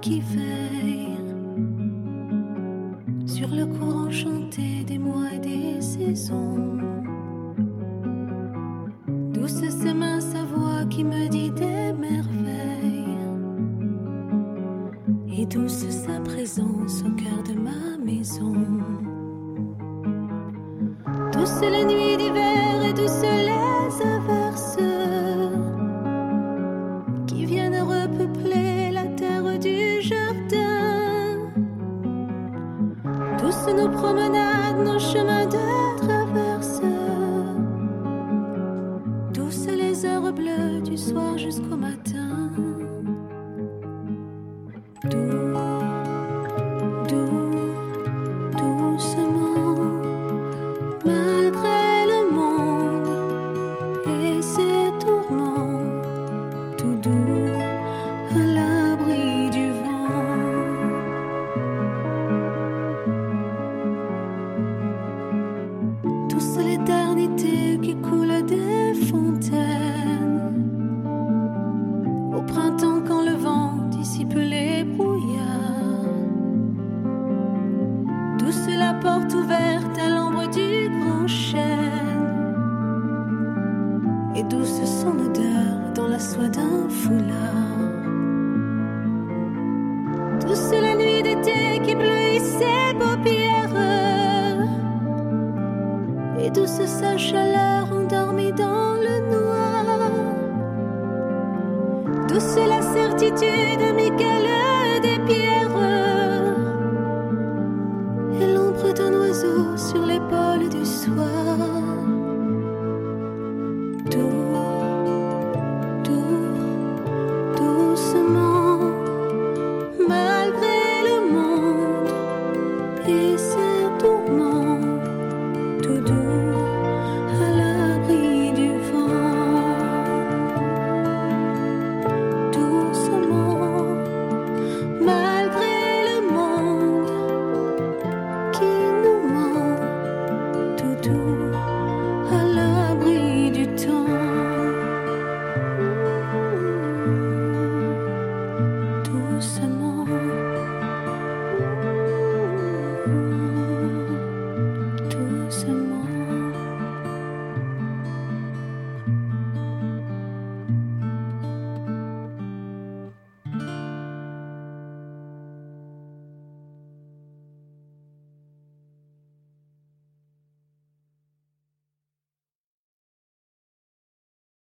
qui veille sur le cours enchanté des mois et des saisons. Douce ses mains, sa voix qui me dit des merveilles, et douce sa présence au cœur de ma maison. Douce les nuits d'hiver et douce les averses qui viennent repeupler la terre du jardin. Douce nos promenades, nos chemins de traverse. Douce les heures bleues du soir jusqu'au matin. Doux, doux, doucement, malgré le monde et ses tourments, tout doux à l'abri du vent. Douce l'éternité qui coule des fontaines, au printemps quand le vent dissipe les brouillards. Douce la porte ouverte à l'ombre du grand chêne, et douce son odeur dans la soie d'un foulard. Douce la nuit d'été qui bleuit ses paupières, et douce sa chaleur endormie dans le noir. Douce la certitude